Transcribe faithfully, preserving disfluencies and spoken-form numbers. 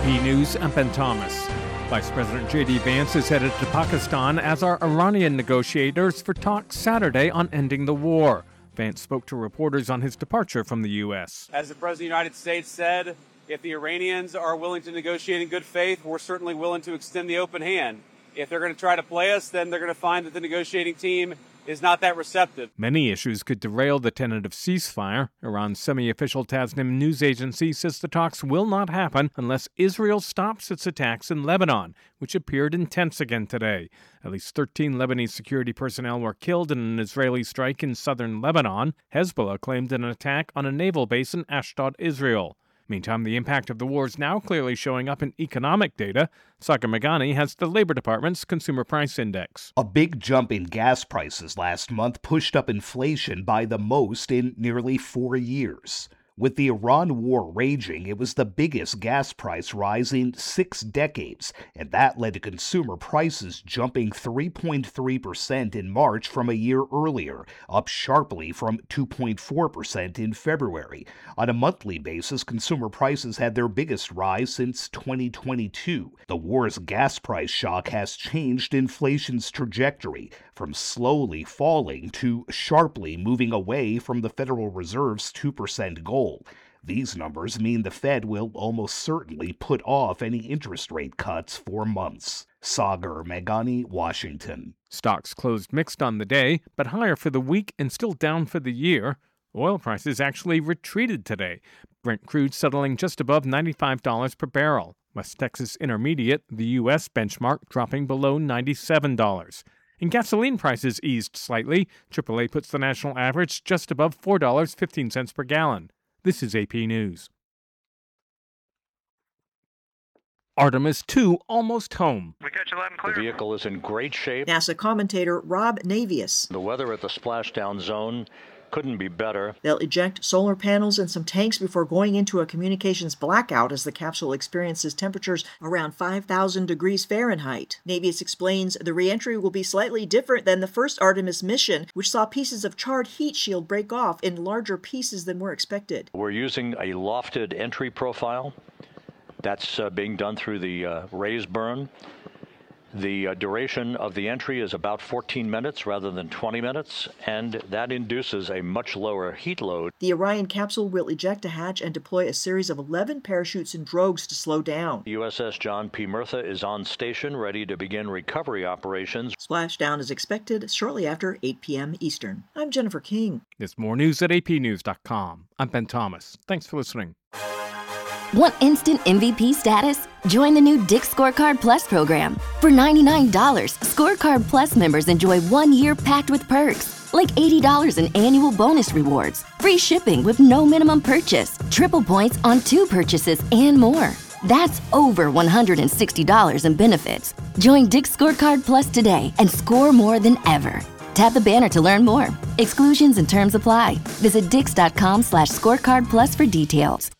P News, I'm Ben Thomas. Vice President J D Vance is headed to Pakistan, as are Iranian negotiators, for talks Saturday on ending the war. Vance spoke to reporters on his departure from the U S. As the President of the United States said, if the Iranians are willing to negotiate in good faith, we're certainly willing to extend the open hand. If they're going to try to play us, then they're going to find that the negotiating team is not that receptive. Many issues could derail the tentative ceasefire. Iran's semi-official Tasnim news agency says the talks will not happen unless Israel stops its attacks in Lebanon, which appeared intense again today. At least thirteen Lebanese security personnel were killed in an Israeli strike in southern Lebanon. Hezbollah claimed an attack on a naval base in Ashdod, Israel. Meantime, the impact of the war is now clearly showing up in economic data. Sagar Meghani has the Labor Department's Consumer Price Index. A big jump in gas prices last month pushed up inflation by the most in nearly four years. With the Iran war raging, it was the biggest gas price rise in six decades, and that led to consumer prices jumping three point three percent in March from a year earlier, up sharply from two point four percent in February. On a monthly basis, consumer prices had their biggest rise since twenty twenty-two. The war's gas price shock has changed inflation's trajectory, from slowly falling to sharply moving away from the Federal Reserve's two percent goal. These numbers mean the Fed will almost certainly put off any interest rate cuts for months. Sagar Meghani, Washington. Stocks closed mixed on the day, but higher for the week and still down for the year. Oil prices actually retreated today. Brent crude settling just above ninety-five dollars per barrel. West Texas Intermediate, the U S benchmark, dropping below ninety-seven dollars. And gasoline prices eased slightly. triple A puts the national average just above four dollars and fifteen cents per gallon. This is A P News. Artemis two almost home. We got you loud and clear. The vehicle is in great shape. NASA commentator Rob Navius. The weather at the splashdown zone couldn't be better. They'll eject solar panels and some tanks before going into a communications blackout as the capsule experiences temperatures around five thousand degrees Fahrenheit. Navius explains the reentry will be slightly different than the first Artemis mission, which saw pieces of charred heat shield break off in larger pieces than were expected. We're using a lofted entry profile. That's uh, being done through the uh, raise burn. The uh, duration of the entry is about fourteen minutes rather than twenty minutes, and that induces a much lower heat load. The Orion capsule will eject a hatch and deploy a series of eleven parachutes and drogues to slow down. U S S John P. Murtha is on station, ready to begin recovery operations. Splashdown is expected shortly after eight p.m. Eastern. I'm Jennifer King. There's more news at A P news dot com. I'm Ben Thomas. Thanks for listening. Want instant M V P status? Join the new Dick's Scorecard Plus program. For ninety-nine dollars, Scorecard Plus members enjoy one year packed with perks, like eighty dollars in annual bonus rewards, free shipping with no minimum purchase, triple points on two purchases, and more. That's over one hundred sixty dollars in benefits. Join Dick's Scorecard Plus today and score more than ever. Tap the banner to learn more. Exclusions and terms apply. Visit dix dot com slash scorecard plus for details.